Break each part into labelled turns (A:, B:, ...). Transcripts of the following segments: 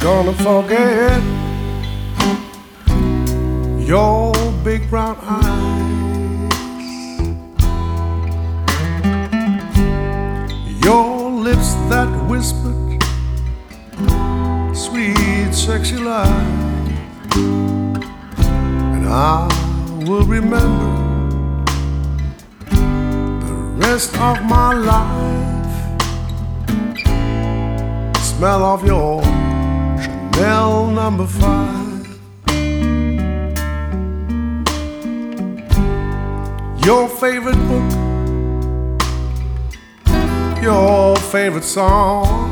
A: gonna forget your big brown eyes, your lips that whispered sweet sexy lies. And I will remember the rest of my life, the smell of your Chanel number 5. Your favorite book, your favorite song,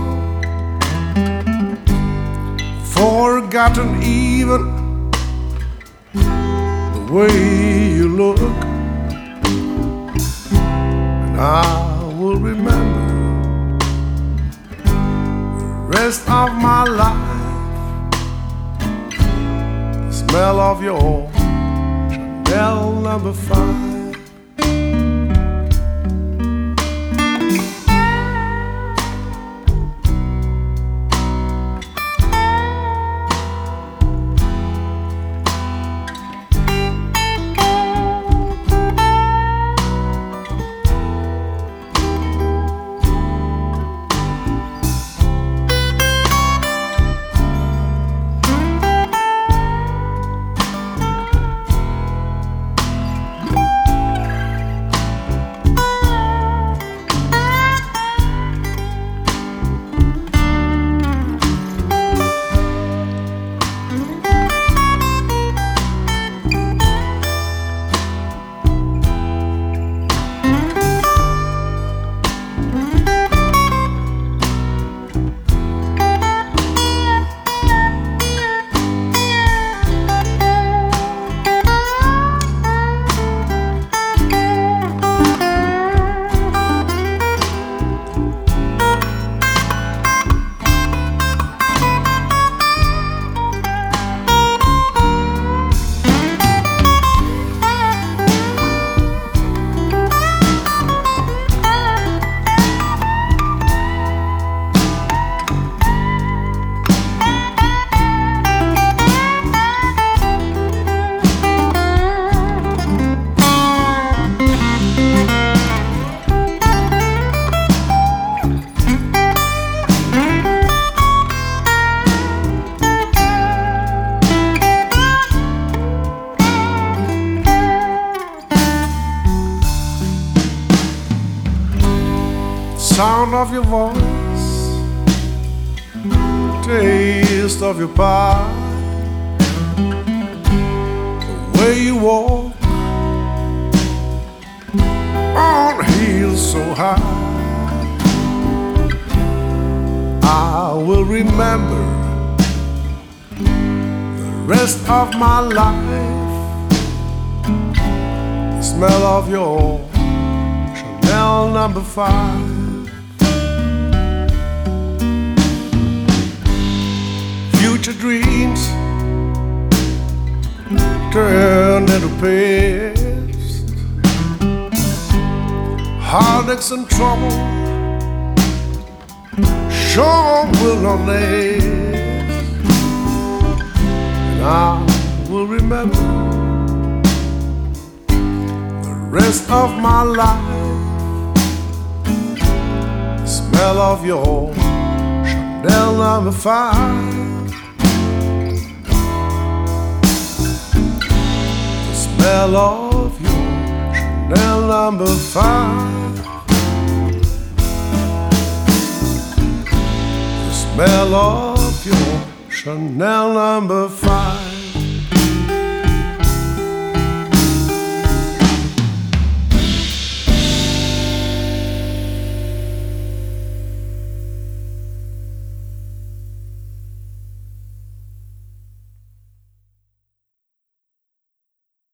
A: forgotten even the way you look. And I will remember the rest of my life, the smell of your Chanel number 5. Sound of your voice, taste of your pie, the way you walk on heels so high. I will remember the rest of my life, the smell of your Chanel number 5. Future dreams turned into past, heartaches and trouble sure will not last. And I will remember the rest of my life, the smell of your Chanel number 5. Smell of your Chanel number 5. The smell of your Chanel number 5.